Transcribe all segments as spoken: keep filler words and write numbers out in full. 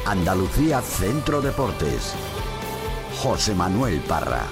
Andalucía Centro Deportes. José Manuel Parra.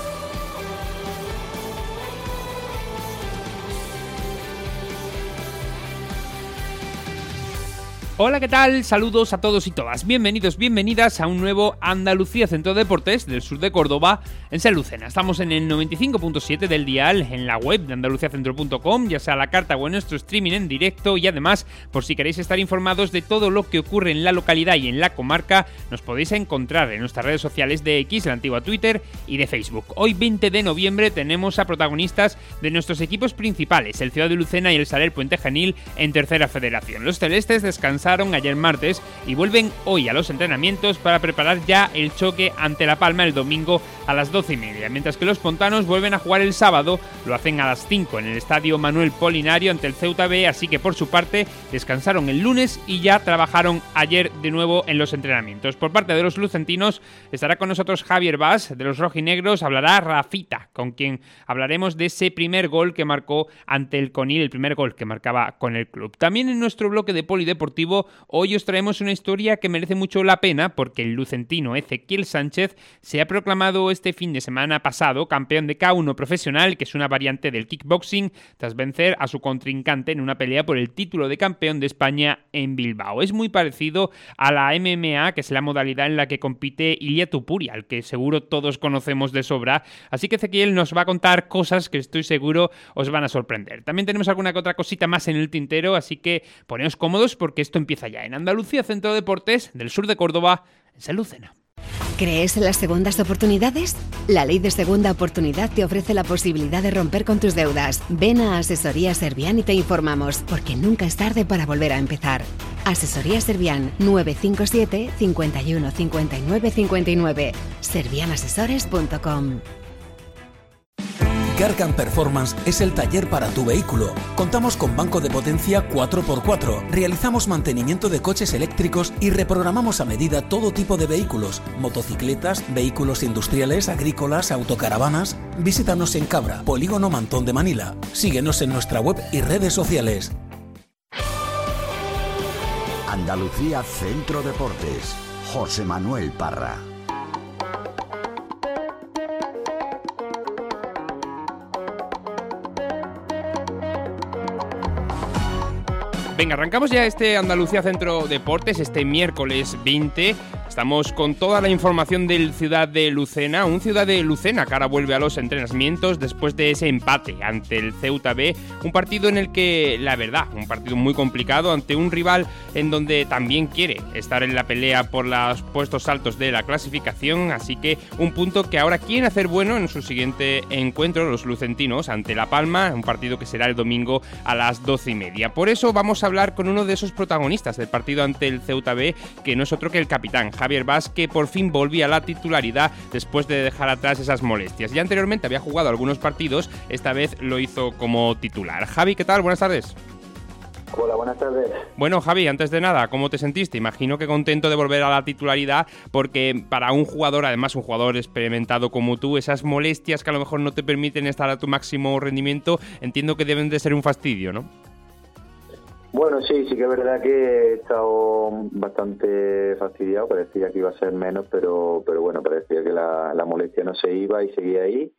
Hola, ¿qué tal? Saludos a todos y todas. Bienvenidos, bienvenidas a un nuevo Andalucía Centro Deportes del sur de Córdoba, en San Lucena. Estamos en el noventa y cinco punto siete del dial, en la web de andalucía centro punto com, ya sea a la carta o en nuestro streaming en directo, y además, por si queréis estar informados de todo lo que ocurre en la localidad y en la comarca, nos podéis encontrar en nuestras redes sociales de X, la antigua Twitter, y de Facebook. Hoy, veinte de noviembre, tenemos a protagonistas de nuestros equipos principales, el Ciudad de Lucena y el Saler Puente Genil, en Tercera Federación. Los celestes descansaron ayer martes y vuelven hoy a los entrenamientos para preparar ya el choque ante La Palma el domingo a las doce y media, mientras que los pontanos vuelven a jugar el sábado, lo hacen a las cinco en el estadio Manuel Polinario ante el Ceuta B, así que por su parte descansaron el lunes y ya trabajaron ayer de nuevo en los entrenamientos. Por parte de los lucentinos estará con nosotros Javier Bas, de los rojinegros hablará Rafita, con quien hablaremos de ese primer gol que marcó ante el Conil, el primer gol que marcaba con el club. También en nuestro bloque de polideportivo hoy os traemos una historia que merece mucho la pena porque el lucentino Ezequiel Sánchez se ha proclamado este fin de semana pasado campeón de K uno profesional, que es una variante del kickboxing, tras vencer a su contrincante en una pelea por el título de campeón de España en Bilbao. Es muy parecido a la M M A, que es la modalidad en la que compite Ilia Topuria, al que seguro todos conocemos de sobra, así que Ezequiel nos va a contar cosas que estoy seguro os van a sorprender. También tenemos alguna que otra cosita más en el tintero, así que poneos cómodos porque esto empieza ya en Andalucía Centro Deportes del sur de Córdoba, en San Lucena. ¿Crees en las segundas oportunidades? La Ley de Segunda Oportunidad te ofrece la posibilidad de romper con tus deudas. Ven a Asesoría Servian y te informamos, porque nunca es tarde para volver a empezar. Asesoría Servian, nueve cinco siete, cinco uno, cinco nueve cinco nueve, servian asesores punto com. Gargan Performance es el taller para tu vehículo. Contamos con banco de potencia cuatro por cuatro, realizamos mantenimiento de coches eléctricos y reprogramamos a medida todo tipo de vehículos, motocicletas, vehículos industriales, agrícolas, autocaravanas. Visítanos en Cabra, Polígono Mantón de Manila. Síguenos en nuestra web y redes sociales. Andalucía Centro Deportes. José Manuel Parra. Venga, arrancamos ya este Andalucía Centro Deportes, este miércoles veinte. Estamos con toda la información del Ciudad de Lucena, un Ciudad de Lucena que ahora vuelve a los entrenamientos después de ese empate ante el Ceuta B, un partido en el que, la verdad, un partido muy complicado ante un rival en donde también quiere estar en la pelea por los puestos altos de la clasificación, así que un punto que ahora quieren hacer bueno en su siguiente encuentro los lucentinos ante La Palma, un partido que será el domingo a las doce y media. Por eso vamos a hablar con uno de esos protagonistas del partido ante el Ceuta B, que no es otro que el capitán Javier Bas, que por fin volvía a la titularidad después de dejar atrás esas molestias. Ya anteriormente había jugado algunos partidos, esta vez lo hizo como titular. Javi, ¿qué tal? Buenas tardes. Hola, buenas tardes. Bueno, Javi, antes de nada, ¿cómo te sentiste? Imagino que contento de volver a la titularidad, porque para un jugador, además un jugador experimentado como tú, esas molestias que a lo mejor no te permiten estar a tu máximo rendimiento, entiendo que deben de ser un fastidio, ¿no? Bueno, sí, sí que es verdad que he estado bastante fastidiado, parecía que iba a ser menos, pero pero bueno, parecía que la, la molestia no se iba y seguía ahí.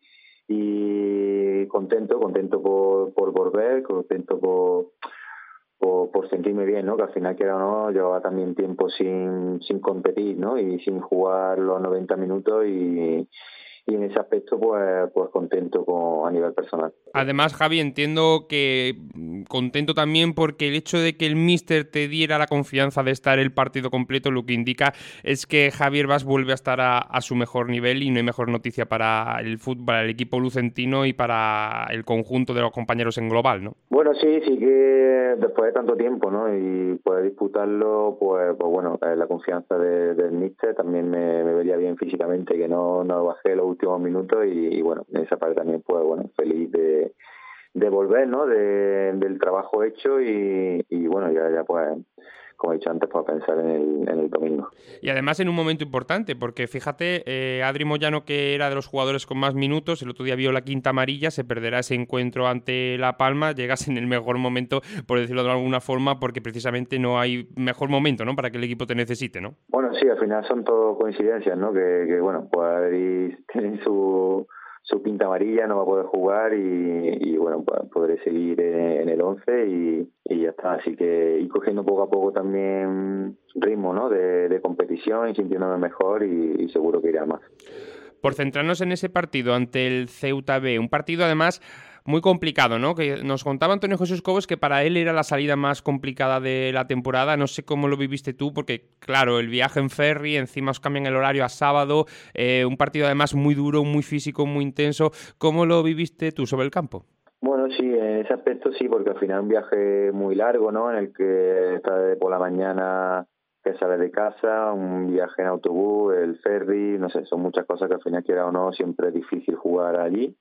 Y contento, contento por, por volver, contento por, por, por sentirme bien, ¿no? Que al final, quiera o no, llevaba también tiempo sin, sin competir, ¿no? Y sin jugar los noventa minutos y... y en ese aspecto pues pues contento con, a nivel personal. Además, Javi, entiendo que contento también porque el hecho de que el míster te diera la confianza de estar el partido completo, lo que indica es que Javier Bas vuelve a estar a, a su mejor nivel, y no hay mejor noticia para el fútbol, para el equipo lucentino y para el conjunto de los compañeros en global, ¿no? Bueno, sí, sí que después de tanto tiempo, ¿no? Y poder disputarlo, pues, pues bueno, eh, la confianza de, del míster también me, me vería bien físicamente, que no, no bajé los últimos minutos y, y bueno, en esa parte también pues bueno, feliz de, de volver, ¿no? De, del trabajo hecho y, y bueno, ya, ya pues como he dicho antes, para pensar en el, en el domingo. Y además en un momento importante, porque fíjate, eh, Adri Moyano, que era de los jugadores con más minutos, el otro día vio la quinta amarilla, se perderá ese encuentro ante La Palma, llegas en el mejor momento, por decirlo de alguna forma, porque precisamente no hay mejor momento, ¿no?, para que el equipo te necesite, ¿no? Bueno, Bueno, sí, al final son todo coincidencias, ¿no? Que, que bueno, pues Adri tiene su, su pinta amarilla, no va a poder jugar y, y bueno, pues podré seguir en, en el once y, y ya está. Así que ir cogiendo poco a poco también ritmo, ¿no? De, de competición y sintiéndome mejor y, y seguro que irá más. Por centrarnos en ese partido ante el Ceuta B, un partido además muy complicado, ¿no? Que nos contaba Antonio Jesús Cobos que para él era la salida más complicada de la temporada. No sé cómo lo viviste tú, porque claro, el viaje en ferry, encima os cambian el horario a sábado, eh, un partido además muy duro, muy físico, muy intenso. ¿Cómo lo viviste tú sobre el campo? Bueno, sí, en ese aspecto sí, porque al final es un viaje muy largo, ¿no? En el que estás por la mañana que sales de casa, un viaje en autobús, el ferry, no sé, son muchas cosas que al final, quiera o no, siempre es difícil jugar allí.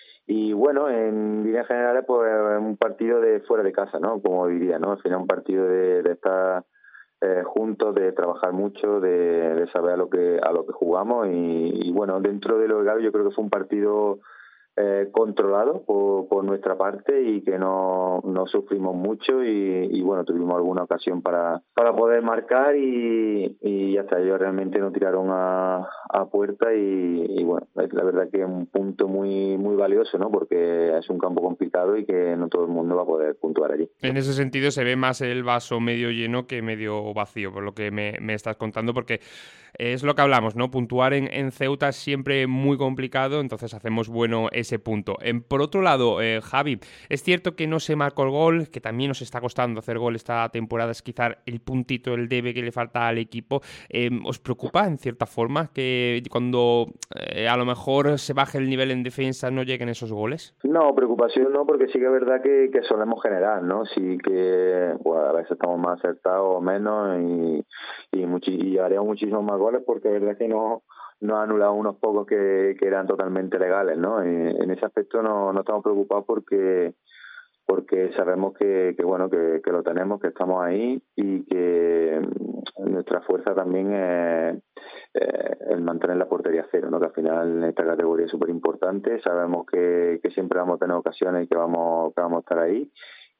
Y bueno, en líneas generales, pues es un partido de fuera de casa, ¿no? Como diría, ¿no? Al final un partido de, de estar eh, juntos, de trabajar mucho, de, de saber a lo que a lo que jugamos y, y bueno, dentro de lo legal yo creo que fue un partido eh, controlado por, por nuestra parte y que no, no sufrimos mucho y, y bueno, tuvimos alguna ocasión para, para poder marcar y, y ya está, ellos realmente no tiraron a, a puerta y, y bueno, la verdad que es un punto muy muy valioso, ¿no? Porque es un campo complicado y que no todo el mundo va a poder puntuar allí. En ese sentido se ve más el vaso medio lleno que medio vacío, por lo que me, me estás contando, porque es lo que hablamos, ¿no? Puntuar en, en Ceuta es siempre muy complicado, entonces hacemos bueno ese punto. En, por otro lado, eh, Javi, es cierto que no se marcó el gol, que también nos está costando hacer gol esta temporada, es quizá el puntito, el debe que le falta al equipo. Eh, ¿Os preocupa, en cierta forma, que cuando eh, a lo mejor se baje el nivel en defensa no lleguen esos goles? No, preocupación no, porque sí que es verdad que, que solemos generar, ¿no? Sí que bueno, a veces estamos más acertados o menos y, y, muchi- y haremos muchísimos más goles porque es verdad que no nos ha anulado unos pocos que, que eran totalmente legales, ¿no? Y en ese aspecto no, no estamos preocupados porque porque sabemos que, que bueno que, que lo tenemos, que estamos ahí y que nuestra fuerza también es eh, el mantener la portería cero, ¿no? Que al final en esta categoría es súper importante. Sabemos que, que siempre vamos a tener ocasiones y que vamos que vamos a estar ahí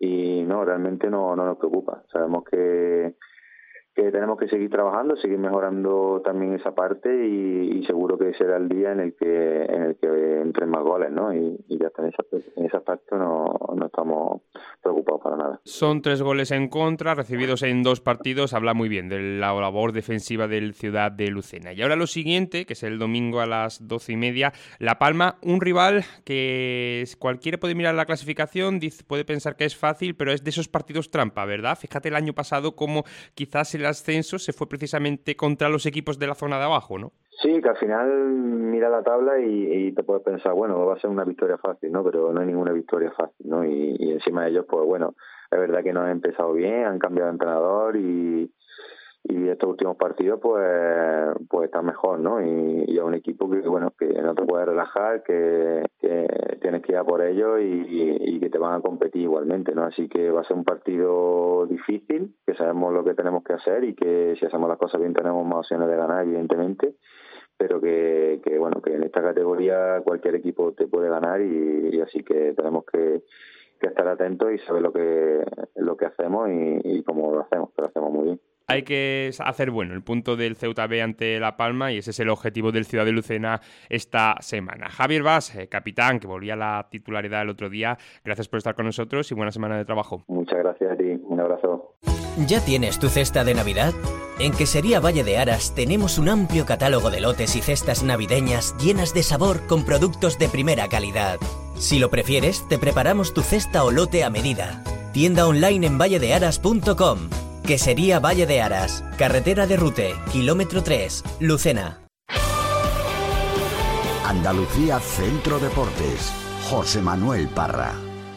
y no, realmente no, no nos preocupa. Sabemos que que tenemos que seguir trabajando, seguir mejorando también esa parte y, y seguro que será el día en el que en el que entren más goles, ¿no? Y, y ya está, en ese, en ese aspecto no, no estamos preocupados para nada. Son tres goles en contra, recibidos en dos partidos, habla muy bien de la labor defensiva del Ciudad de Lucena. Y ahora lo siguiente, que es el domingo a las doce y media, La Palma, un rival que cualquiera puede mirar la clasificación, dice, puede pensar que es fácil, pero es de esos partidos trampa, ¿verdad? Fíjate el año pasado cómo quizás el ascenso se fue precisamente contra los equipos de la zona de abajo, ¿no? Sí, que al final mira la tabla y, y te puedes pensar, bueno, va a ser una victoria fácil, ¿no? Pero no hay ninguna victoria fácil, ¿no? Y, y encima de ellos, pues bueno, es verdad que no han empezado bien, han cambiado de entrenador y, y estos últimos partidos, pues pues están mejor, ¿no? Y, y es un equipo que, bueno, que no te puedes relajar, que, que tienes que ir a por ellos y, y, y que te van a competir igualmente, ¿no? Así que va a ser un partido difícil, que sabemos lo que tenemos que hacer y que si hacemos las cosas bien tenemos más opciones de ganar, evidentemente, pero que, que bueno, que en esta categoría cualquier equipo te puede ganar y, y así que tenemos que, que estar atentos y saber lo que lo que hacemos y, y cómo lo hacemos, que lo hacemos muy bien. Hay que hacer bueno el punto del Ceuta B ante La Palma y ese es el objetivo del Ciudad de Lucena esta semana. Javier Bas, eh, capitán, que volvía a la titularidad el otro día, gracias por estar con nosotros y buena semana de trabajo. Muchas gracias a ti, un abrazo. ¿Ya tienes tu cesta de Navidad? En Quesería Valle de Aras tenemos un amplio catálogo de lotes y cestas navideñas llenas de sabor con productos de primera calidad. Si lo prefieres, te preparamos tu cesta o lote a medida. Tienda online en valle de aras punto com. Quesería Valle de Aras, carretera de Rute, kilómetro tres, Lucena. Andalucía Centro Deportes, José Manuel Parra.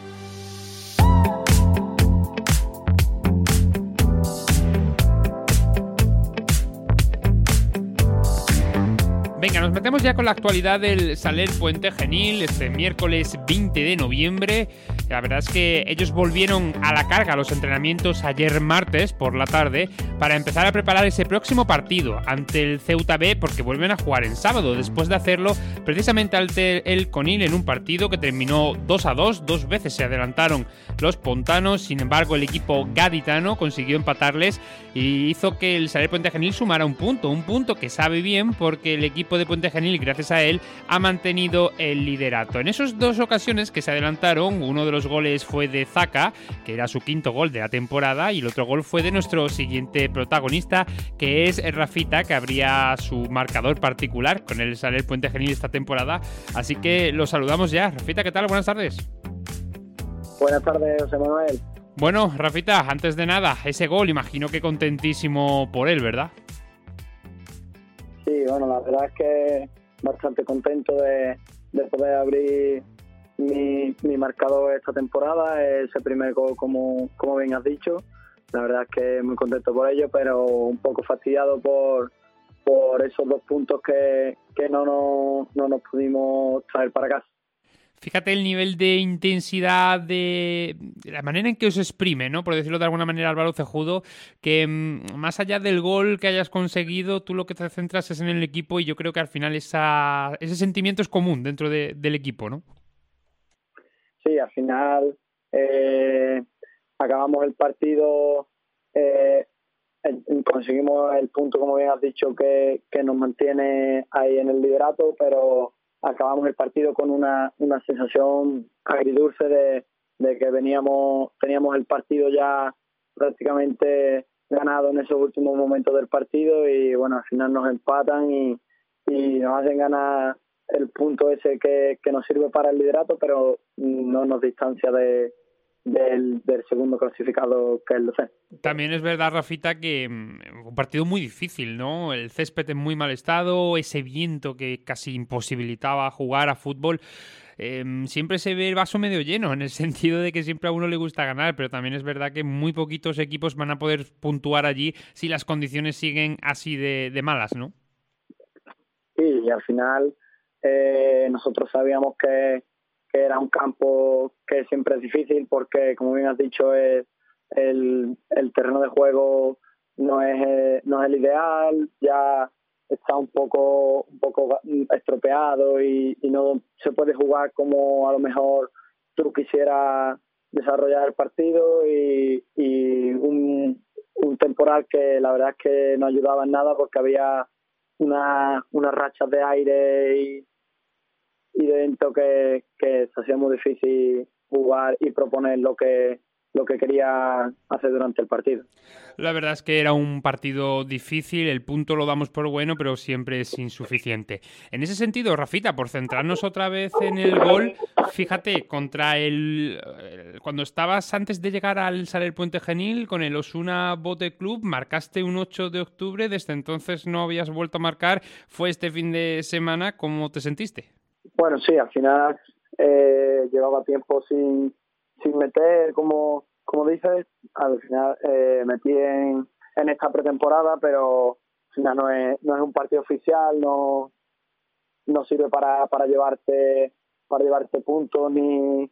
Venga, nos metemos ya con la actualidad del Saler Puente Genil, este miércoles veinte de noviembre. La verdad es que ellos volvieron a la carga a los entrenamientos ayer martes por la tarde para empezar a preparar ese próximo partido ante el Ceuta B, porque vuelven a jugar en sábado, después de hacerlo precisamente ante el Conil en un partido que terminó dos a dos. Dos veces se adelantaron los pontanos, sin embargo el equipo gaditano consiguió empatarles y hizo que el Saler Puente Genil sumara un punto, un punto que sabe bien porque el equipo de Puente Genil, gracias a él, ha mantenido el liderato. En esas dos ocasiones que se adelantaron, uno de los goles fue de Zaka, que era su quinto gol de la temporada, y el otro gol fue de nuestro siguiente protagonista, que es Rafita, que abría su marcador particular con el Saler Puente Genil esta temporada. Así que lo saludamos ya. Rafita, ¿qué tal? Buenas tardes. Buenas tardes, José Manuel. Bueno, Rafita, antes de nada, ese gol, imagino que contentísimo por él, ¿verdad? Sí, bueno, la verdad es que bastante contento de, de poder abrir mi, mi marcador esta temporada, ese primer gol, como, como bien has dicho. La verdad es que muy contento por ello, pero un poco fastidiado por, por esos dos puntos que, que no, no, no nos pudimos traer para casa. Fíjate el nivel de intensidad, de la manera en que os exprime, ¿no? Por decirlo de alguna manera, Álvaro Cejudo, que mmm, más allá del gol que hayas conseguido, tú lo que te centras es en el equipo, y yo creo que al final esa, ese sentimiento es común dentro de, del equipo, ¿no? Sí, al final eh, acabamos el partido, eh, conseguimos el punto, como bien has dicho, que, que nos mantiene ahí en el liderato, pero acabamos el partido con una, una sensación agridulce de, de que veníamos teníamos el partido ya prácticamente ganado en esos últimos momentos del partido, y bueno, al final nos empatan y, y nos hacen ganar el punto ese que, que nos sirve para el liderato, pero no nos distancia de Del, del segundo clasificado, que es el Lucena. También es verdad, Rafita, que um, un partido muy difícil, ¿no? El césped en muy mal estado, ese viento que casi imposibilitaba jugar a fútbol. Eh, siempre se ve el vaso medio lleno, en el sentido de que siempre a uno le gusta ganar, pero también es verdad que muy poquitos equipos van a poder puntuar allí si las condiciones siguen así de, de malas, ¿no? Sí, y al final eh, nosotros sabíamos que que era un campo que siempre es difícil porque, como bien has dicho, es el, el terreno de juego no es no es el ideal, ya está un poco un poco estropeado y, y no se puede jugar como a lo mejor tú quisieras desarrollar el partido, y, y un, un temporal que la verdad es que no ayudaba en nada porque había una, unas rachas de aire y y de viento que, que se hacía muy difícil jugar y proponer lo que lo que quería hacer durante el partido. La verdad es que era un partido difícil, el punto lo damos por bueno, pero siempre es insuficiente. En ese sentido, Rafita, por centrarnos otra vez en el gol, fíjate, contra el cuando estabas antes de llegar al Saler Puente Genil con el Osuna Bote Club, marcaste un ocho de octubre, desde entonces no habías vuelto a marcar. Fue este fin de semana, ¿cómo te sentiste? Bueno, sí, al final eh, llevaba tiempo sin sin meter, como como dices, al final eh, metí en, en esta pretemporada, pero al final no es no es un partido oficial, no no sirve para para llevarte para llevarte puntos ni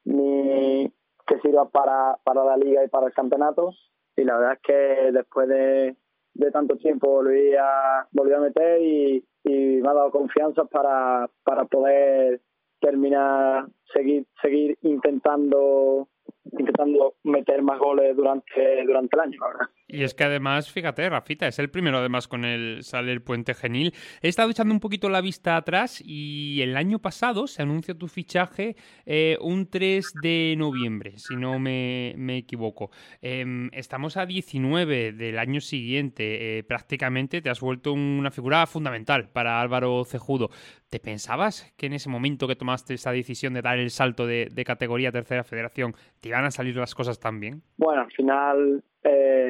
ni que sirva para para la liga y para el campeonato, y la verdad es que después de de tanto tiempo volví a volví a meter y, y me ha dado confianza para para poder terminar seguir seguir intentando intentando meter más goles durante durante el año, la verdad. Y es que además, fíjate, Rafita, es el primero además con el Saler Puente Genil. He estado echando un poquito la vista atrás y el año pasado se anunció tu fichaje eh, un tres de noviembre, si no me, me equivoco. Eh, estamos a diecinueve del año siguiente. Eh, prácticamente te has vuelto una figura fundamental para Álvaro Cejudo. ¿Te pensabas que en ese momento que tomaste esa decisión de dar el salto de, de categoría a tercera federación te iban a salir las cosas tan bien? Bueno, al final eh,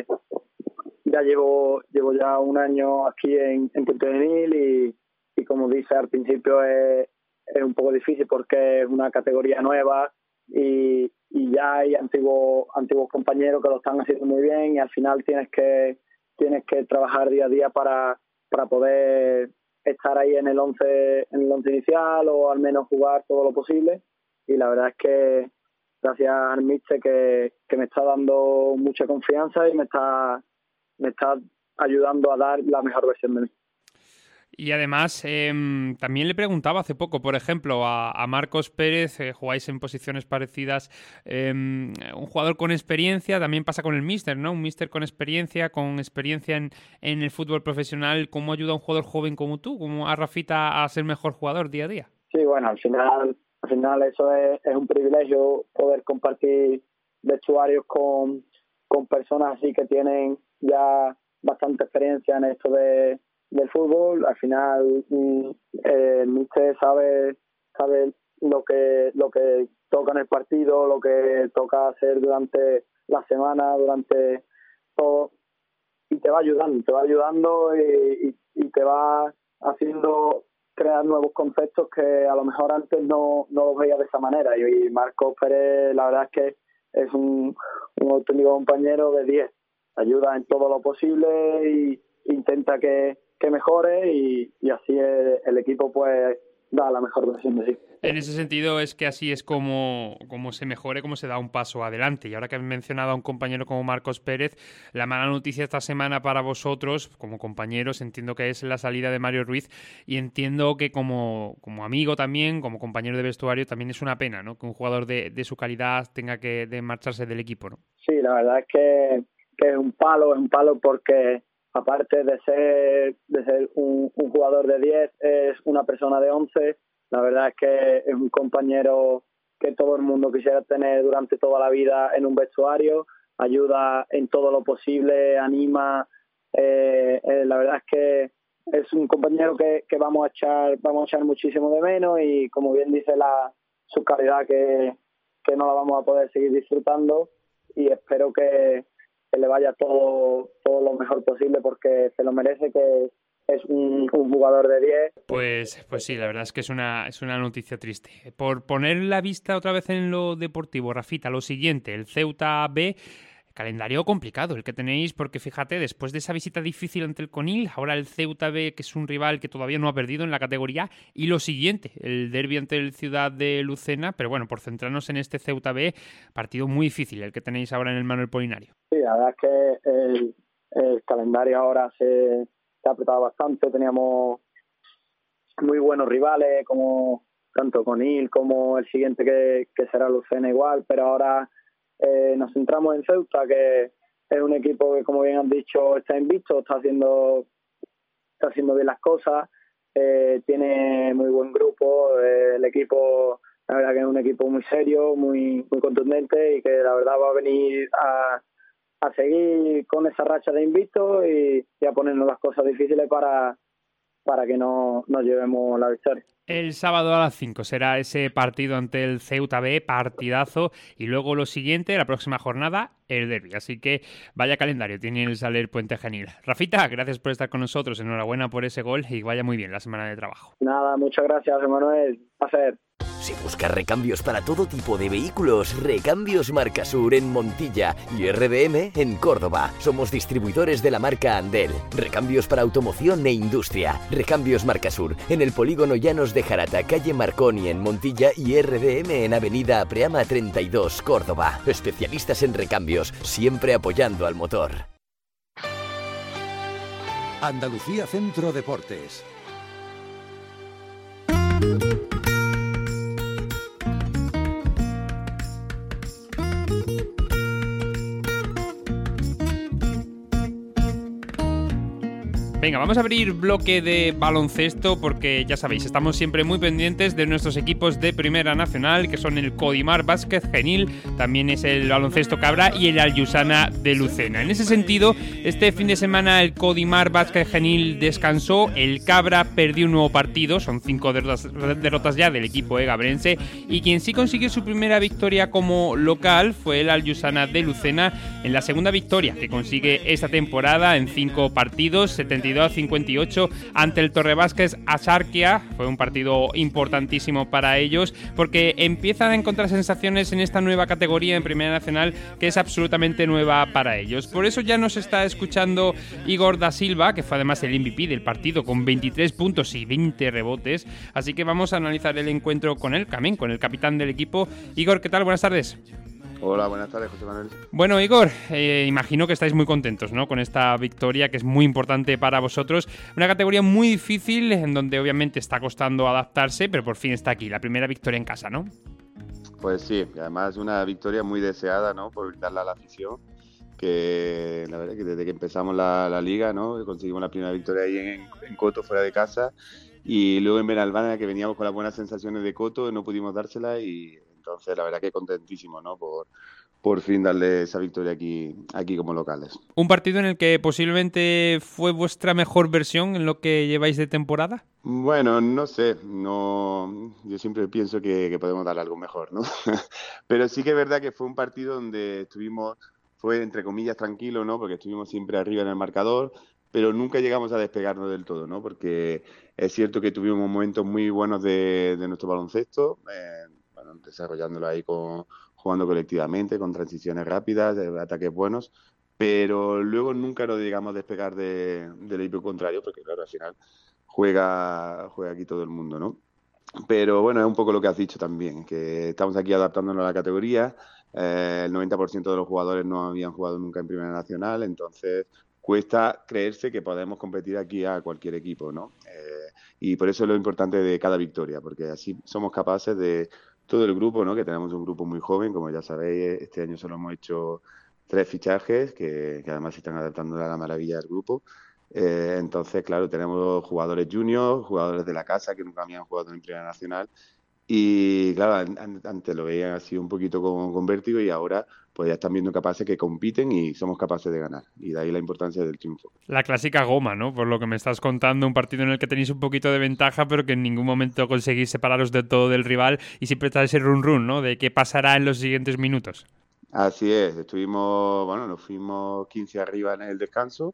ya llevo llevo ya un año aquí en, en Puente Genil y, y como dice al principio es, es un poco difícil porque es una categoría nueva y, y ya hay antiguos antiguos compañeros que lo están haciendo muy bien, y al final tienes que tienes que trabajar día a día para para poder estar ahí en el once en el once inicial, o al menos jugar todo lo posible. Y la verdad es que gracias al míster que, que me está dando mucha confianza y me está, me está ayudando a dar la mejor versión de mí. Y además, eh, también le preguntaba hace poco, por ejemplo, a, a Marcos Pérez, eh, jugáis en posiciones parecidas, eh, un jugador con experiencia, también pasa con el míster, ¿no? Un míster con experiencia, con experiencia en, en el fútbol profesional, ¿cómo ayuda a un jugador joven como tú, como a Rafita, a ser mejor jugador día a día? Sí, bueno, al final, al final eso es, es un privilegio, poder compartir vestuarios con, con personas así que tienen ya bastante experiencia en esto de del fútbol. Al final eh, el míster sabe sabe lo que lo que toca en el partido, lo que toca hacer durante la semana, durante todo, y te va ayudando, te va ayudando y, y, y te va haciendo crear nuevos conceptos que a lo mejor antes no, no los veía de esa manera. Y, y Marcos Pérez, la verdad es que es un, un auténtico compañero de diez, ayuda en todo lo posible y intenta que que mejore y, y así el, el equipo pues da la mejor versión de sí. En ese sentido es que así es como, como se mejore, como se da un paso adelante. Y ahora que has mencionado a un compañero como Marcos Pérez, la mala noticia esta semana para vosotros, como compañeros, entiendo que es la salida de Mario Ruiz y entiendo que como, como amigo también, como compañero de vestuario, también es una pena, ¿no? Que un jugador de, de su calidad tenga que de marcharse del equipo, ¿no? Sí, la verdad es que, que es un palo, es un palo porque aparte de ser de ser un, un jugador de diez, es una persona de once. La verdad es que es un compañero que todo el mundo quisiera tener durante toda la vida en un vestuario. Ayuda en todo lo posible, anima. Eh, eh, la verdad es que es un compañero que, que vamos a echar vamos a echar muchísimo de menos y, como bien dice, la su calidad que, que no la vamos a poder seguir disfrutando, y espero que que le vaya todo todo lo mejor posible porque se lo merece, que es un, un jugador de diez. Pues pues sí, la verdad es que es una es una noticia triste. Por poner la vista otra vez en lo deportivo, Rafita, lo siguiente, el Ceuta B, calendario complicado el que tenéis, porque fíjate, después de esa visita difícil ante el Conil, ahora el Ceuta B, que es un rival que todavía no ha perdido en la categoría, y lo siguiente, el derbi ante el Ciudad de Lucena. Pero bueno, por centrarnos en este Ceuta B, partido muy difícil el que tenéis ahora en el Manuel Polinario. Sí, la verdad es que el, el calendario ahora se, se ha apretado bastante. Teníamos muy buenos rivales, como tanto Conil como el siguiente que, que será Lucena igual, pero ahora Eh, nos centramos en Ceuta, que es un equipo que, como bien han dicho, está invicto, está haciendo está haciendo bien las cosas, eh, tiene muy buen grupo, eh, el equipo, la verdad que es un equipo muy serio, muy muy contundente y que la verdad va a venir a, a seguir con esa racha de invicto y, y a ponernos las cosas difíciles para para que no nos llevemos la victoria. El sábado a las cinco será ese partido ante el Ceuta B, partidazo, y luego lo siguiente, la próxima jornada, el derbi. Así que vaya calendario tiene el Saler Puente Genil. Rafita, gracias por estar con nosotros, enhorabuena por ese gol y vaya muy bien la semana de trabajo. Nada, muchas gracias, Emanuel. Placer. Si buscas recambios para todo tipo de vehículos, Recambios Marcasur en Montilla y R D M en Córdoba. Somos distribuidores de la marca Andel. Recambios para automoción e industria. Recambios Marcasur en el polígono Llanos de Jarata, calle Marconi en Montilla, y R D M en avenida Apreama treinta y dos, Córdoba. Especialistas en recambios, siempre apoyando al motor. Andalucía Centro Deportes. Venga, vamos a abrir bloque de baloncesto porque ya sabéis, estamos siempre muy pendientes de nuestros equipos de Primera Nacional, que son el Codimar Básquet Genil, también es el Baloncesto Cabra y el Alyusana de Lucena. En ese sentido, este fin de semana el Codimar Básquet Genil descansó, el Cabra perdió un nuevo partido, son cinco derrotas, derrotas ya del equipo egabrense, y quien sí consiguió su primera victoria como local fue el Alyusana de Lucena en la segunda victoria que consigue esta temporada en cinco partidos, setenta y dos cincuenta y dos a cincuenta y ocho ante el Torrebásquez Asarquia. Fue un partido importantísimo para ellos porque empiezan a encontrar sensaciones en esta nueva categoría en Primera Nacional que es absolutamente nueva para ellos. Por eso ya nos está escuchando Igor da Silva, que fue además el M V P del partido con veintitrés puntos y veinte rebotes. Así que vamos a analizar el encuentro con él, también con el capitán del equipo. Igor, ¿qué tal? Buenas tardes. Hola, buenas tardes, José Manuel. Bueno, Igor, eh, imagino que estáis muy contentos, ¿no?, con esta victoria que es muy importante para vosotros. Una categoría muy difícil en donde obviamente está costando adaptarse, pero por fin está aquí, la primera victoria en casa, ¿no? Pues sí, además una victoria muy deseada, ¿no?, por darle a la afición, que la verdad que desde que empezamos la, la liga, ¿no?, conseguimos la primera victoria ahí en, en Coto, fuera de casa, y luego en Benalmádena, que veníamos con las buenas sensaciones de Coto, no pudimos dársela y entonces la verdad que contentísimo, ¿no?, por, por fin darle esa victoria aquí, aquí como locales. ¿Un partido en el que posiblemente fue vuestra mejor versión en lo que lleváis de temporada? Bueno, no sé, no, yo siempre pienso que, que podemos dar algo mejor, ¿no? Pero sí que es verdad que fue un partido donde estuvimos, fue entre comillas tranquilo, ¿no?, porque estuvimos siempre arriba en el marcador, pero nunca llegamos a despegarnos del todo, ¿no?, porque es cierto que tuvimos momentos muy buenos de, de nuestro baloncesto, eh, bueno, desarrollándolo ahí con, jugando colectivamente, con transiciones rápidas, de ataques buenos, pero luego nunca nos llegamos a despegar de, del equipo contrario, porque claro, al final juega, juega aquí todo el mundo, ¿no? Pero bueno, es un poco lo que has dicho también, que estamos aquí adaptándonos a la categoría, eh, el noventa por ciento de los jugadores no habían jugado nunca en Primera Nacional, entonces cuesta creerse que podemos competir aquí a cualquier equipo, ¿no? Eh, y por eso es lo importante de cada victoria, porque así somos capaces de todo el grupo, ¿no?, que tenemos un grupo muy joven, como ya sabéis, este año solo hemos hecho tres fichajes, que, que además se están adaptando a la maravilla del grupo. Eh, entonces, claro, tenemos jugadores juniors, jugadores de la casa que nunca habían jugado en Primera Nacional, y claro, antes lo veían así un poquito con, con vértigo y ahora pues ya están viendo capaces que compiten y somos capaces de ganar, y de ahí la importancia del triunfo. La clásica goma, ¿no?, por lo que me estás contando, un partido en el que tenéis un poquito de ventaja pero que en ningún momento conseguís separaros del todo del rival y siempre está ese run run, ¿no?, de qué pasará en los siguientes minutos. Así es, estuvimos, bueno, nos fuimos quince arriba en el descanso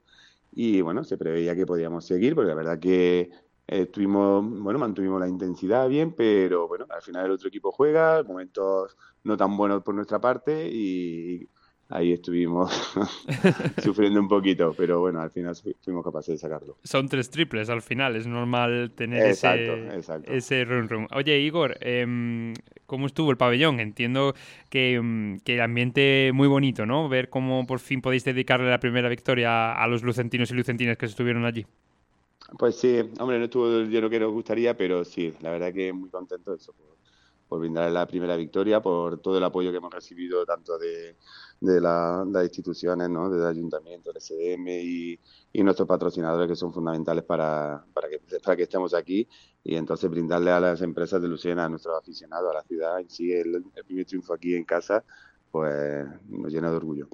y bueno, se preveía que podíamos seguir, porque la verdad que estuvimos, bueno, mantuvimos la intensidad bien, pero bueno, al final el otro equipo juega, momentos no tan buenos por nuestra parte y ahí estuvimos sufriendo un poquito, pero bueno, al final fuimos capaces de sacarlo. Son tres triples al final, es normal tener exacto, ese, exacto. ese run run. Oye, Igor, eh, ¿cómo estuvo el pabellón? Entiendo que, que el ambiente muy bonito, ¿no? Ver cómo por fin podéis dedicarle la primera victoria a los lucentinos y lucentinas que estuvieron allí. Pues sí, hombre, no estuvo el lleno que nos gustaría, pero sí, la verdad que muy contento de eso, por, por brindar la primera victoria, por todo el apoyo que hemos recibido tanto de, de la, las instituciones, ¿no?, del ayuntamiento, del S D M y, y nuestros patrocinadores, que son fundamentales para, para, que, para que estemos aquí, y entonces brindarle a las empresas de Lucena, a nuestros aficionados, a la ciudad en sí, el, el primer triunfo aquí en casa, pues nos llena de orgullo.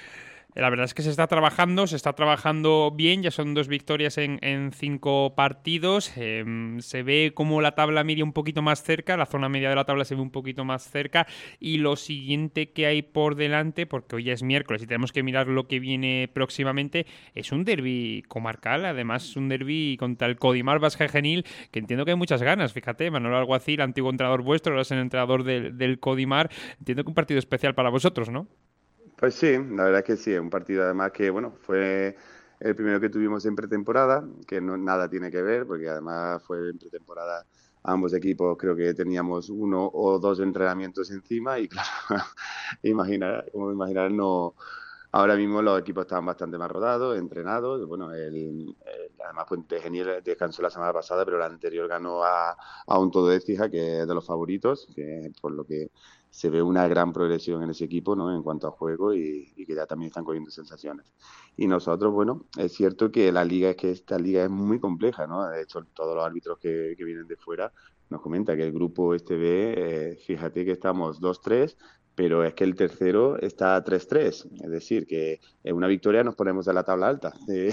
La verdad es que se está trabajando, se está trabajando bien, ya son dos victorias en, en cinco partidos, eh, se ve como la tabla media un poquito más cerca, la zona media de la tabla se ve un poquito más cerca, y lo siguiente que hay por delante, porque hoy ya es miércoles y tenemos que mirar lo que viene próximamente, es un derbi comarcal, además es un derbi contra el Codimar Basque Genil, que entiendo que hay muchas ganas, fíjate, Manuel Alguacil, antiguo entrenador vuestro, ahora es el entrenador del, del Codimar, entiendo que un partido especial para vosotros, ¿no? Pues sí, la verdad es que sí, es un partido además que, bueno, fue el primero que tuvimos en pretemporada, que no nada tiene que ver, porque además fue en pretemporada ambos equipos, creo que teníamos uno o dos entrenamientos encima y claro, imaginar, como imaginar, no, ahora mismo los equipos estaban bastante más rodados, entrenados, bueno, el, el, además Puente Genil descansó la semana pasada, pero la anterior ganó a, a un Todo Écija, que es de los favoritos, que por lo que se ve una gran progresión en ese equipo, ¿no?, en cuanto a juego y, y que ya también están cogiendo sensaciones. Y nosotros, bueno, es cierto que la liga es que esta liga es muy compleja, ¿no? De hecho, todos los árbitros que, que vienen de fuera nos comentan que el grupo este B, eh, fíjate que estamos dos tres, pero es que el tercero está tres tres, es decir, que en una victoria nos ponemos en la tabla alta. Eh,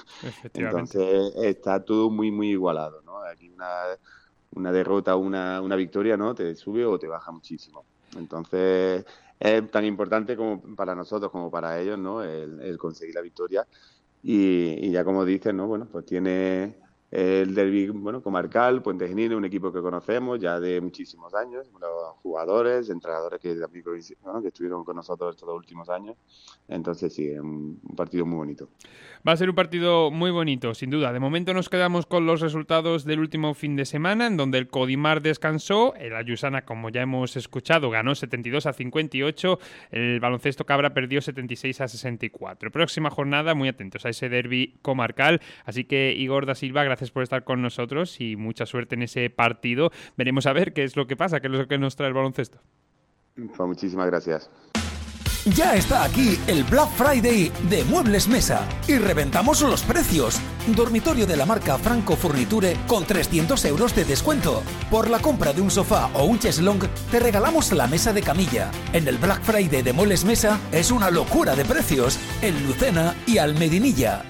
entonces está todo muy, muy igualado, ¿no? Aquí una, una derrota, una, una victoria, ¿no?, te sube o te baja muchísimo. Entonces es tan importante como para nosotros como para ellos, ¿no?, el, el conseguir la victoria, y, y ya como dices, ¿no? Bueno, pues tiene el derbi, bueno, comarcal, Puente Genil, un equipo que conocemos ya de muchísimos años, los jugadores, entrenadores que, ¿no? que estuvieron con nosotros estos últimos años. Entonces sí, es un, un partido muy bonito. Va a ser un partido muy bonito, sin duda. De momento nos quedamos con los resultados del último fin de semana, en donde el Codimar descansó, el Ayusana, como ya hemos escuchado, ganó setenta y dos a cincuenta y ocho, el Baloncesto Cabra perdió setenta y seis a sesenta y cuatro. Próxima jornada, muy atentos a ese derbi comarcal. Así que, Igor da Silva, gracias por estar con nosotros y mucha suerte en ese partido. Veremos a ver qué es lo que pasa, qué es lo que nos trae el baloncesto. Pues muchísimas gracias. Ya está aquí el Black Friday de Muebles Mesa y reventamos los precios. Dormitorio de la marca Franco Furniture con trescientos euros de descuento. Por la compra de un sofá o un cheslong te regalamos la mesa de camilla. En el Black Friday de Muebles Mesa es una locura de precios en Lucena y Almedinilla.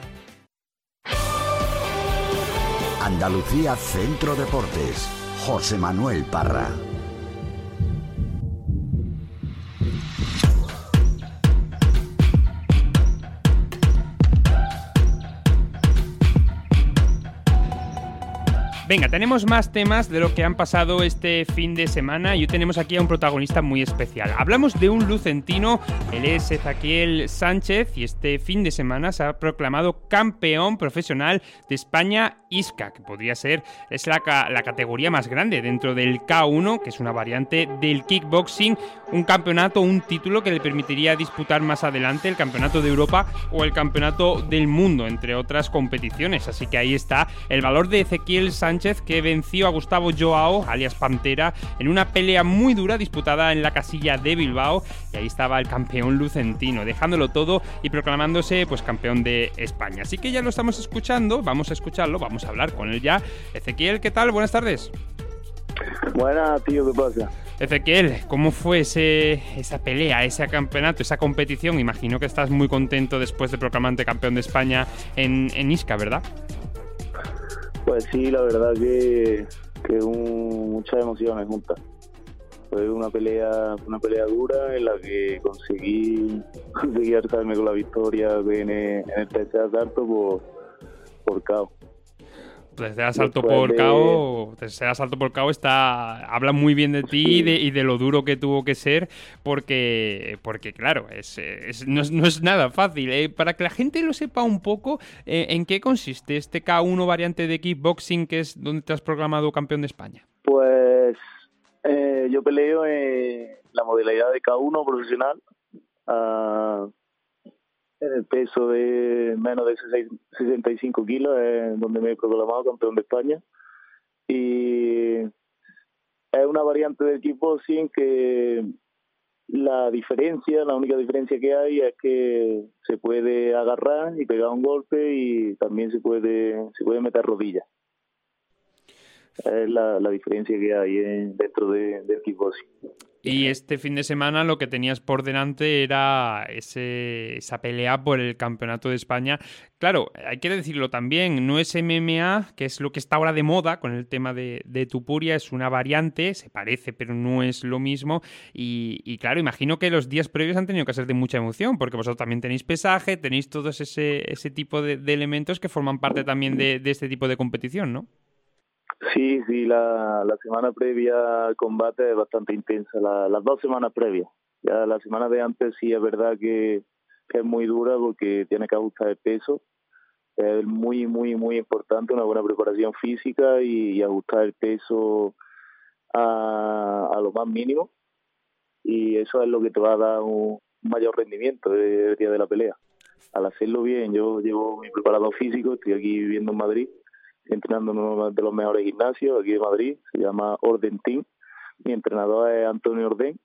Andalucía Centro Deportes. José Manuel Parra. Venga, tenemos más temas de lo que han pasado este fin de semana y hoy tenemos aquí a un protagonista muy especial. Hablamos de un lucentino, él es Ezequiel Sánchez y este fin de semana se ha proclamado campeón profesional de España I S C A, que podría ser es la, la categoría más grande dentro del K uno, que es una variante del kickboxing, un campeonato, un título que le permitiría disputar más adelante el campeonato de Europa o el campeonato del mundo, entre otras competiciones. Así que ahí está el valor de Ezequiel Sánchez, que venció a Gustavo Joao, alias Pantera, en una pelea muy dura disputada en la casilla de Bilbao, y ahí estaba el campeón lucentino, dejándolo todo y proclamándose pues campeón de España. Así que ya lo estamos escuchando, vamos a escucharlo, vamos a hablar con él ya. Ezequiel, ¿qué tal? Buenas tardes. Buenas, tío, ¿qué pasa? Ezequiel, ¿cómo fue ese, esa pelea, ese campeonato, esa competición? Imagino que estás muy contento después de proclamarte campeón de España en, en I S C A, ¿verdad? Pues sí, la verdad que, que un, muchas emociones juntas. Fue una pelea una pelea dura en la que conseguí conseguí alzarme con la victoria en el, en el tercer asalto por, por K O. Tercer asalto por K O, tercer asalto por K O está, habla muy bien de ti sí. y, de, y de lo duro que tuvo que ser, porque, porque claro, es, es, no, es, no es nada fácil. Eh, para que la gente lo sepa un poco, eh, ¿en qué consiste este K uno variante de kickboxing, que es donde te has proclamado campeón de España? Pues eh, yo peleo en la modalidad de K uno profesional, uh, en el peso de menos de sesenta y cinco kilos, eh, donde me he proclamado campeón de España. Y es una variante del kickboxing que la diferencia, la única diferencia que hay es que se puede agarrar y pegar un golpe, y también se puede se puede meter rodillas. Es la, la diferencia que hay en, dentro de, del kickboxing. Y este fin de semana lo que tenías por delante era ese, esa pelea por el campeonato de España. Claro, hay que decirlo también, no es M M A, que es lo que está ahora de moda con el tema de, de Tupuria, es una variante, se parece, pero no es lo mismo. Y, y claro, imagino que los días previos han tenido que ser de mucha emoción, porque vosotros también tenéis pesaje, tenéis todos ese, ese tipo de, de elementos que forman parte también de, de este tipo de competición, ¿no? Sí, sí, la, la semana previa al combate es bastante intensa, la, las dos semanas previas. Ya la semana de antes sí es verdad que, que es muy dura porque tiene que ajustar el peso. Es muy, muy, muy importante una buena preparación física y, y ajustar el peso a, a lo más mínimo. Y eso es lo que te va a dar un mayor rendimiento el día de la pelea. Al hacerlo bien, yo llevo mi preparador físico, estoy aquí viviendo en Madrid, entrenando en uno de los mejores gimnasios aquí de Madrid, se llama Orden Team. Mi entrenador es Antonio Orden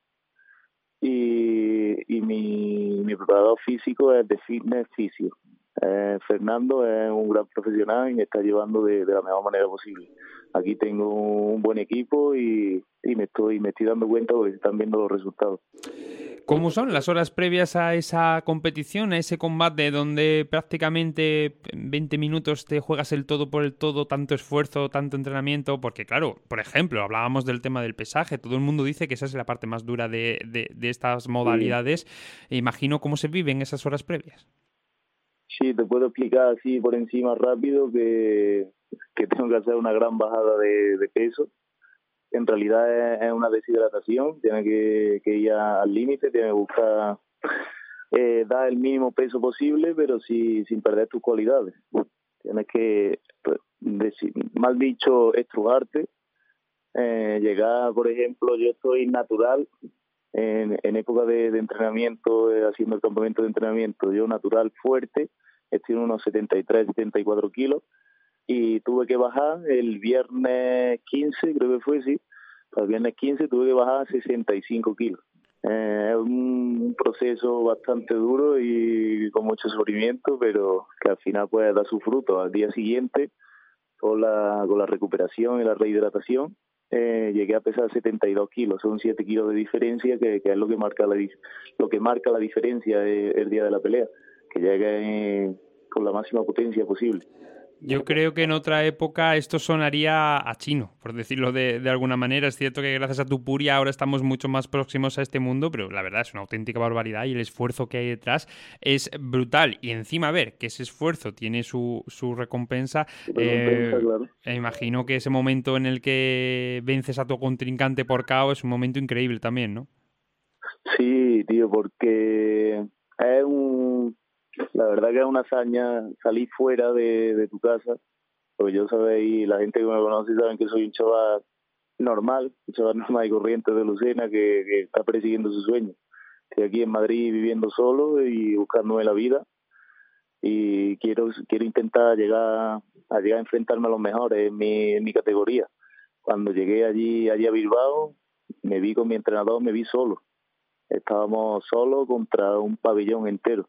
y, y mi, mi preparador físico es de Fitness Fisio. Eh, Fernando es un gran profesional y me está llevando de, de la mejor manera posible. Aquí tengo un buen equipo y, y me estoy me estoy dando cuenta porque se están viendo los resultados. ¿Cómo son las horas previas a esa competición, a ese combate donde prácticamente en veinte minutos te juegas el todo por el todo, tanto esfuerzo, tanto entrenamiento? Porque claro, por ejemplo, hablábamos del tema del pesaje, todo el mundo dice que esa es la parte más dura de, de, de estas modalidades. Sí. E imagino cómo se viven esas horas previas. Sí, te puedo explicar así por encima rápido que, que tengo que hacer una gran bajada de, de peso. En realidad es, es una deshidratación, tienes que, que ir al límite, tienes que buscar eh, dar el mínimo peso posible, pero sí, sin perder tus cualidades. Tienes que, pues, decir, mal dicho, estrujarte. Eh, llegar, por ejemplo, yo estoy natural en, en época de, de entrenamiento, eh, haciendo el campamento de entrenamiento, yo natural fuerte, estoy en unos setenta y tres, setenta y cuatro kilos, y tuve que bajar el viernes quince, creo que fue, sí, el viernes quince tuve que bajar sesenta y cinco kilos. Eh, es un proceso bastante duro y con mucho sufrimiento, pero que al final puede dar su fruto. Al día siguiente, con la, con la recuperación y la rehidratación, eh, llegué a pesar setenta y dos kilos, son siete kilos de diferencia, que, que es lo que marca la lo que marca la diferencia el, el día de la pelea, que llegue eh, con la máxima potencia posible. Yo creo que en otra época esto sonaría a chino, por decirlo de, de alguna manera. Es cierto que gracias a Tupuria ahora estamos mucho más próximos a este mundo, pero la verdad es una auténtica barbaridad y el esfuerzo que hay detrás es brutal. Y encima, a ver, que ese esfuerzo tiene su, su recompensa. recompensa eh, claro. Imagino que ese momento en el que vences a tu contrincante por K O es un momento increíble también, ¿no? Sí, tío, porque es un... La verdad que es una hazaña salir fuera de, de tu casa, porque yo sabéis, la gente que me conoce saben que soy un chaval normal, un chaval normal y corriente de Lucena que, que está persiguiendo su sueño. Estoy aquí en Madrid viviendo solo y buscándome la vida y quiero quiero intentar llegar a llegar a enfrentarme a los mejores en mi, en mi categoría. Cuando llegué allí, allí a Bilbao, me vi con mi entrenador, me vi solo. Estábamos solos contra un pabellón entero.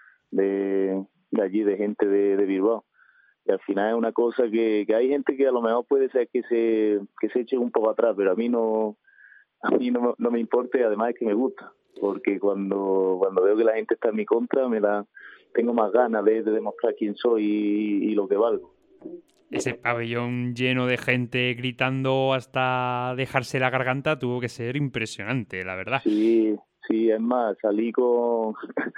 De, de allí, de gente de, de Bilbao. Y al final es una cosa que, que hay gente que a lo mejor puede ser que se que se eche un poco atrás, pero a mí no a mí no, no me importa y además es que me gusta, porque cuando cuando veo que la gente está en mi contra, me da tengo más ganas de, de demostrar quién soy y, y lo que valgo. Ese pabellón lleno de gente gritando hasta dejarse la garganta tuvo que ser impresionante, la verdad. Sí, sí, es más, salí con...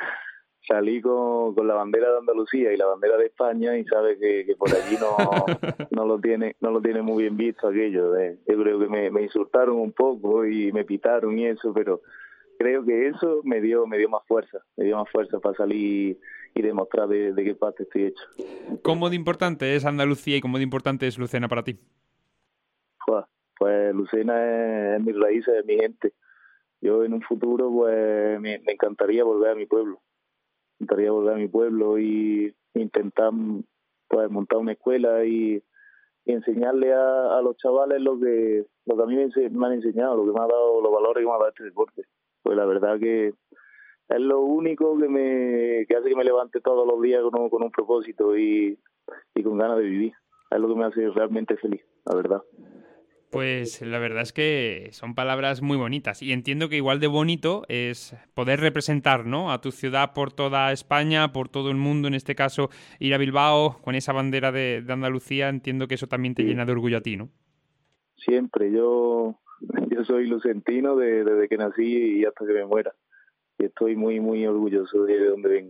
salí con, con la bandera de Andalucía y la bandera de España y sabe que, que por allí no, no lo tiene no lo tiene muy bien visto aquello. Eh. Yo creo que me, me insultaron un poco y me pitaron y eso, pero creo que eso me dio me dio más fuerza, me dio más fuerza para salir y demostrar de, de qué parte estoy hecho. ¿Cómo de importante es Andalucía y cómo de importante es Lucena para ti? Pues, pues Lucena es, es mi raíz, es mi gente. Yo en un futuro pues me, me encantaría volver a mi pueblo. Me encantaría volver a mi pueblo y intentar pues montar una escuela y, y enseñarle a, a los chavales lo que lo que a mí me, me han enseñado, lo que me ha dado, los valores que me ha dado este deporte. Pues la verdad que es lo único que me que hace que me levante todos los días con un, con un propósito y, y con ganas de vivir. Es lo que me hace realmente feliz, la verdad. Pues la verdad es que son palabras muy bonitas y entiendo que igual de bonito es poder representar, ¿no?, a tu ciudad por toda España, por todo el mundo, en este caso ir a Bilbao con esa bandera de, de Andalucía. Entiendo que eso también te sí. llena de orgullo a ti, ¿no? Siempre, yo yo soy lucentino de, desde que nací y hasta que me muera y estoy muy muy orgulloso de donde vengo.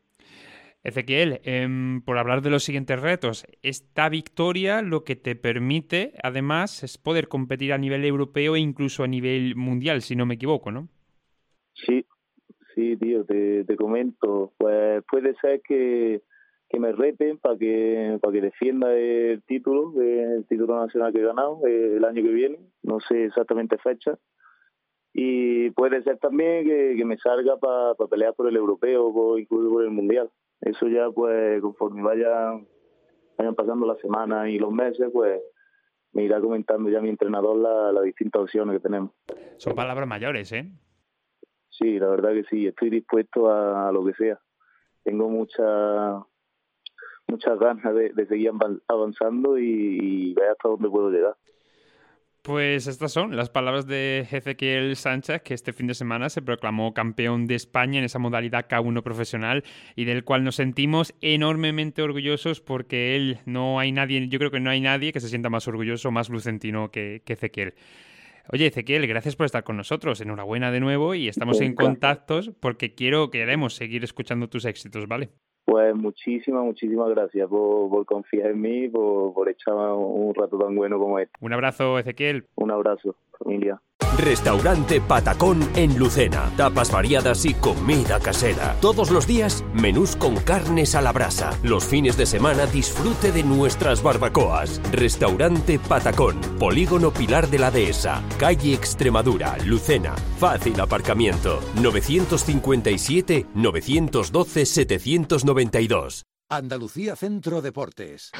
Ezequiel, eh, por hablar de los siguientes retos, esta victoria lo que te permite, además, es poder competir a nivel europeo e incluso a nivel mundial, si no me equivoco, ¿no? Sí, sí, tío, te, te comento. Pues puede ser que, que me reten para que para que defienda el título, el título nacional que he ganado el año que viene, no sé exactamente fecha. Y puede ser también que, que me salga para pa pelear por el europeo o incluso por el mundial. Eso ya, pues, conforme vayan, vayan pasando las semanas y los meses, pues me irá comentando ya mi entrenador las la distintas opciones que tenemos. Son palabras mayores, ¿eh? Sí, la verdad que sí. Estoy dispuesto a, a lo que sea. Tengo mucha, muchas ganas de, de seguir avanzando y, y ver hasta dónde puedo llegar. Pues estas son las palabras de Ezequiel Sánchez, que este fin de semana se proclamó campeón de España en esa modalidad K uno profesional y del cual nos sentimos enormemente orgullosos porque él, no hay nadie, yo creo que no hay nadie que se sienta más orgulloso, más lucentino que, que Ezequiel. Oye, Ezequiel, gracias por estar con nosotros. Enhorabuena de nuevo y estamos en contactos porque quiero, queremos seguir escuchando tus éxitos, ¿vale? Pues muchísimas, muchísimas gracias por, por confiar en mí, por, por echar un rato tan bueno como este. Un abrazo, Ezequiel. Un abrazo, familia. Restaurante Patacón en Lucena. Tapas variadas y comida casera. Todos los días, menús con carnes a la brasa. Los fines de semana, disfrute de nuestras barbacoas. Restaurante Patacón. Polígono Pilar de la Dehesa. Calle Extremadura, Lucena. Fácil aparcamiento. nueve cinco siete, nueve uno dos, siete nueve dos. Andalucía Centro Deportes.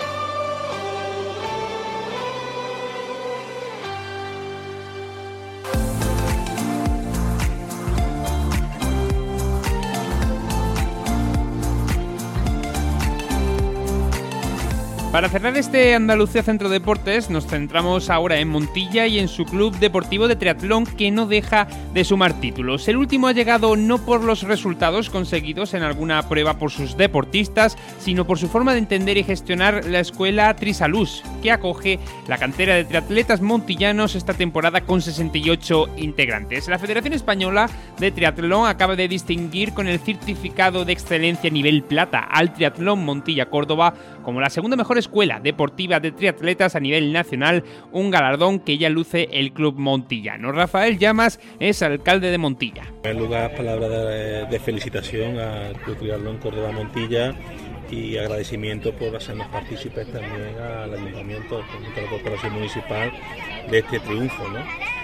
Para cerrar este Andalucía Centro Deportes, nos centramos ahora en Montilla y en su club deportivo de triatlón, que no deja de sumar títulos. El último ha llegado no por los resultados conseguidos en alguna prueba por sus deportistas, sino por su forma de entender y gestionar la escuela Trisalús, que acoge la cantera de triatletas montillanos esta temporada con sesenta y ocho integrantes. La Federación Española de Triatlón acaba de distinguir con el certificado de excelencia nivel plata al Triatlón Montilla Córdoba como la segunda mejor escuela deportiva de triatletas a nivel nacional, un galardón que ya luce el club montillano. Rafael Llamas es alcalde de Montilla. En primer lugar, palabras de, de felicitación al Club Triatlón Córdoba Montilla y agradecimiento por hacernos partícipes también al Ayuntamiento, a la Corporación Municipal, de este triunfo, ¿no?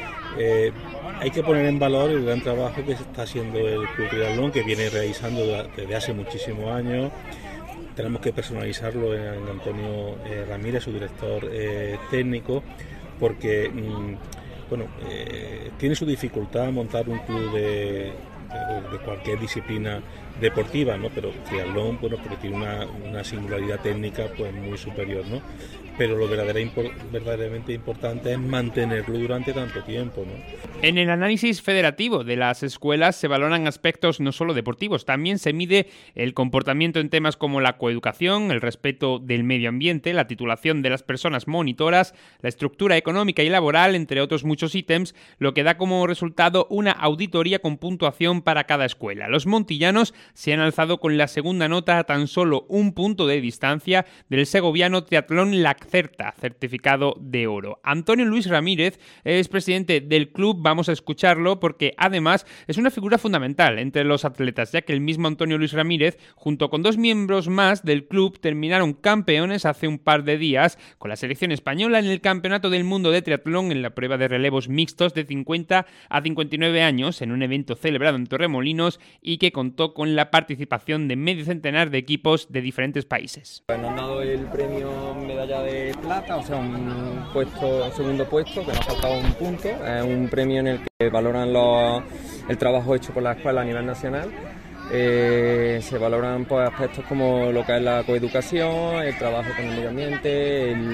Eh, hay que poner en valor el gran trabajo que está haciendo el Club Triatlón, que viene realizando desde hace muchísimos años. Tenemos que personalizarlo en Antonio eh, Ramírez, su director eh, técnico, porque mmm, bueno, eh, tiene su dificultad montar un club de, de, de cualquier disciplina deportiva, ¿no? Pero triatlón, bueno, porque tiene una, una singularidad técnica pues muy superior, ¿no? Pero lo verdaderamente importante es mantenerlo durante tanto tiempo, ¿no? En el análisis federativo de las escuelas se valoran aspectos no solo deportivos, también se mide el comportamiento en temas como la coeducación, el respeto del medio ambiente, la titulación de las personas monitoras, la estructura económica y laboral, entre otros muchos ítems, lo que da como resultado una auditoría con puntuación para cada escuela. Los montillanos se han alzado con la segunda nota a tan solo un punto de distancia del segoviano Triatlón Laccerta, certificado de oro. Antonio Luis Ramírez es presidente del club, vamos a escucharlo porque además es una figura fundamental entre los atletas, ya que el mismo Antonio Luis Ramírez, junto con dos miembros más del club, terminaron campeones hace un par de días con la selección española en el Campeonato del Mundo de Triatlón en la prueba de relevos mixtos de cincuenta a cincuenta y nueve años en un evento celebrado en Torremolinos y que contó con la participación de medio centenar de equipos de diferentes países. Nos han dado el premio medalla de plata, o sea, un puesto, segundo puesto, que nos ha faltado un punto. Es un premio en el que valoran los, el trabajo hecho por la escuela a nivel nacional. Eh, se valoran pues, aspectos como lo que es la coeducación, el trabajo con el medio ambiente, el,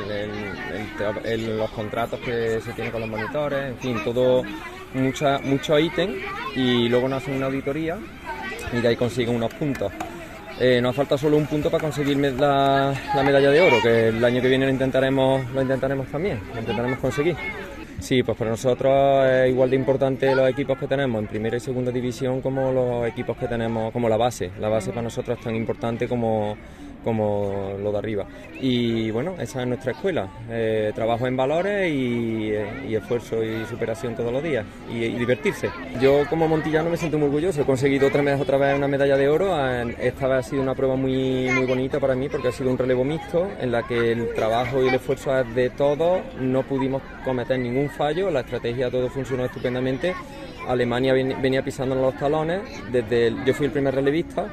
el, el, el, los contratos que se tienen con los monitores, en fin, todo, mucha, muchos ítems, y luego nos hacen una auditoría y de ahí consiguen unos puntos. Eh, nos falta solo un punto para conseguir la, la medalla de oro, que el año que viene lo intentaremos, lo intentaremos también, lo intentaremos conseguir. Sí, pues para nosotros es igual de importante los equipos que tenemos en primera y segunda división como los equipos que tenemos, como la base. La base para nosotros es tan importante como, como lo de arriba. Y bueno, esa es nuestra escuela. Eh, trabajo en valores y, y esfuerzo y superación todos los días y, y divertirse. Yo como montillano me siento muy orgulloso. He conseguido otra vez, otra vez una medalla de oro. Esta vez ha sido una prueba muy, muy bonita para mí porque ha sido un relevo mixto en la que el trabajo y el esfuerzo es de todos. No pudimos cometer ningún fallo, la estrategia todo funcionó estupendamente. Alemania venía pisándonos los talones, desde el, yo fui el primer relevista,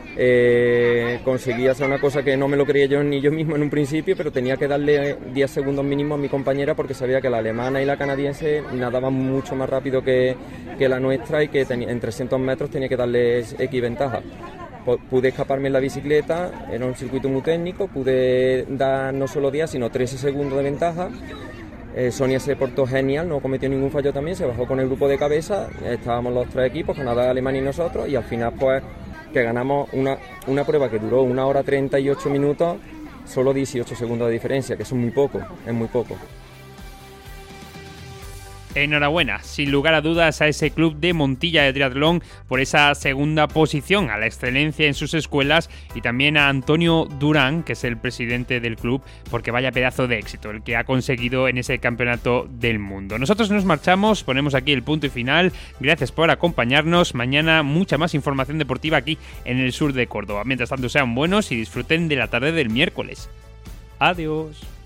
eh, conseguí hacer una cosa que no me lo creía yo ni yo mismo en un principio, pero tenía que darle diez segundos mínimo a mi compañera porque sabía que la alemana y la canadiense nadaban mucho más rápido que, que la nuestra y que tenía, en trescientos metros tenía que darles X ventaja. Pude escaparme en la bicicleta, era un circuito muy técnico, pude dar no solo diez sino trece segundos de ventaja. Eh, Sonia se portó genial, no cometió ningún fallo también, se bajó con el grupo de cabeza, estábamos los tres equipos, Canadá, Alemania y nosotros, y al final pues que ganamos una, una prueba que duró una hora treinta y ocho minutos, solo dieciocho segundos de diferencia, que eso es muy poco, es muy poco. Enhorabuena, sin lugar a dudas, a ese club de Montilla de triatlón por esa segunda posición, a la excelencia en sus escuelas, y también a Antonio Durán, que es el presidente del club, porque vaya pedazo de éxito el que ha conseguido en ese campeonato del mundo. Nosotros nos marchamos, ponemos aquí el punto y final. Gracias por acompañarnos. Mañana mucha más información deportiva aquí en el sur de Córdoba. Mientras tanto, sean buenos y disfruten de la tarde del miércoles. Adiós.